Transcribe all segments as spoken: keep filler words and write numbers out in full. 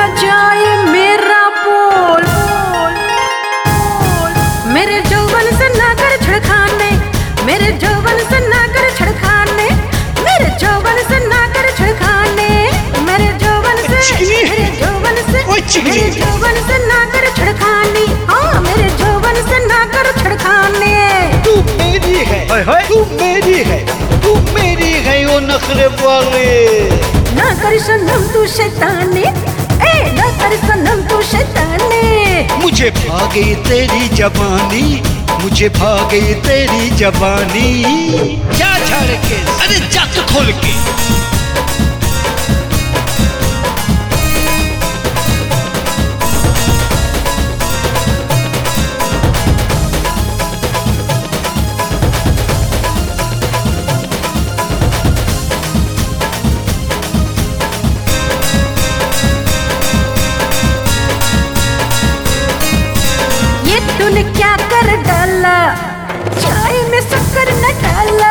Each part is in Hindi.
जाए मेरा बोल, मेरे जौवन से ना कर छड़खाने, मेरे जौवन से ना कर छड़खाने, मेरे जौवन से ना कर छड़खाने, मेरे जौवन से, मेरे जौवन से, मेरे जौवन से ना कर छड़खाने, हाँ मेरे जौवन से ना कर छड़खाने। तू मेरी है, तू मेरी है, तू मेरी है वो नखरे वाले। ना कर सनम तू शैतानी, ए ना कर सनम तू शैतानी। मुझे भा गई तेरी जवानी, मुझे भा गई तेरी जवानी। क्या झाड़ के, अरे जक खोल के। तूने क्या कर डाला, चाय में शक्कर न डाला।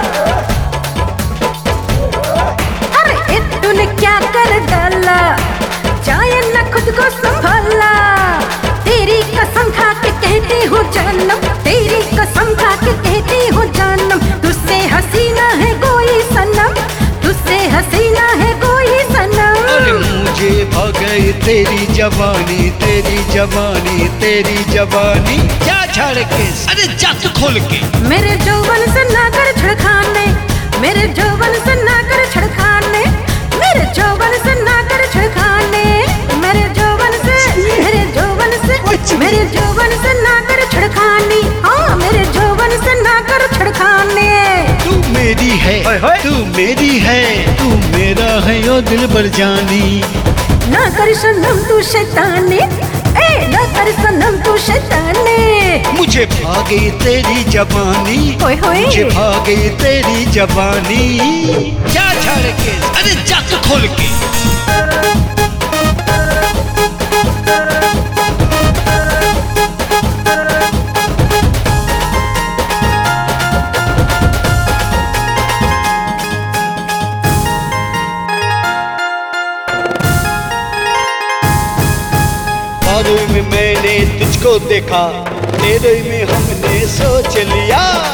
अरे तूने क्या कर डाला, चाय न खुद को संभाला। तेरी कसम खा के कहती हूँ जानम, तेरी कसम खा के कहती हूँ जानम। तुझसे हसीना है कोई सनम, तुझसे हसीना है कोई सनम। अरे मुझे भा गई तेरी जवानी, तेरी जवानी, तेरी जवानी। क्या झाड़ के, अरे जक खोल के। मेरे जौवन से ना कर छड़खाने, मेरे जौवन से ना कर छड़खाने, मेरे जौवन से ना कर छड़खाने, मेरे जौवन से, मेरे जौवन से, मेरे जौवन से ना कर छड़खाने, हाँ मेरे जौवन से ना कर छड़खाने। तू मेरी है, तू मेरी है, तू मेरा है ओ दिल भर जानी। ना कर सनम तू शैतानी, ए ना कर सनम तू शैतानी। मुझे भा गई तेरी जवानी, होए होए। मुझे भा गई तेरी जवानी। क्या झाड़ के, अरे जक खोल के। बारों में मैंने तुझको देखा, तेरे में हमने सोच लिया।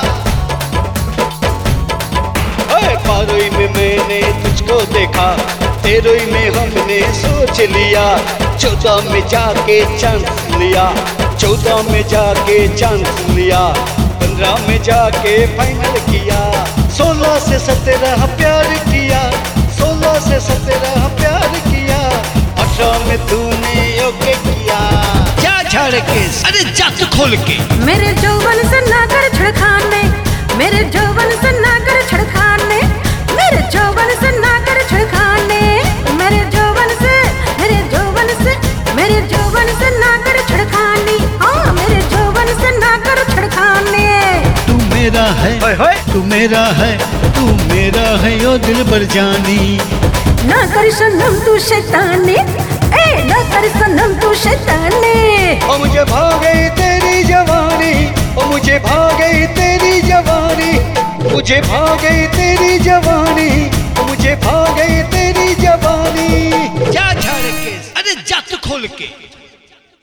बारों में मैंने तुझको देखा, तेरे में हमने सोच लिया। चौदह में जाके चांस लिया, चौदह में जाके चांस लिया। पंद्रह में जाके फाइनल किया, सोलह से सत्रह प्यार किया, सोलह से सत्रह प्यार किया। अठारह में तूने ओके किया। क्या झाड़ के, अरे जक खोल के। मेरे जौवन से ना कर छड़खाने, मेरे जौवन से ना कर छड़खाने, मेरे जौवन से ना कर छड़खाने, मेरे जौवन से, मेरे जौवन से, मेरे जौवन से ना कर छड़खाने, हाँ मेरे जौवन से ना कर छड़खाने। तू मेरा है, तू मेरा है, तू मेरा है ओ दिल भर जानी। ना कर सनम तू शैतानी, ए ना कर सनम तू शैतानी। ओ मुझे भा गई तेरी जवानी, ओ मुझे भा गई तेरी जवानी, मुझे भा गई तेरी जवानी, ओ मुझे भा गई तेरी जवानी। क्या झाड़ के, अरे जक खोल के।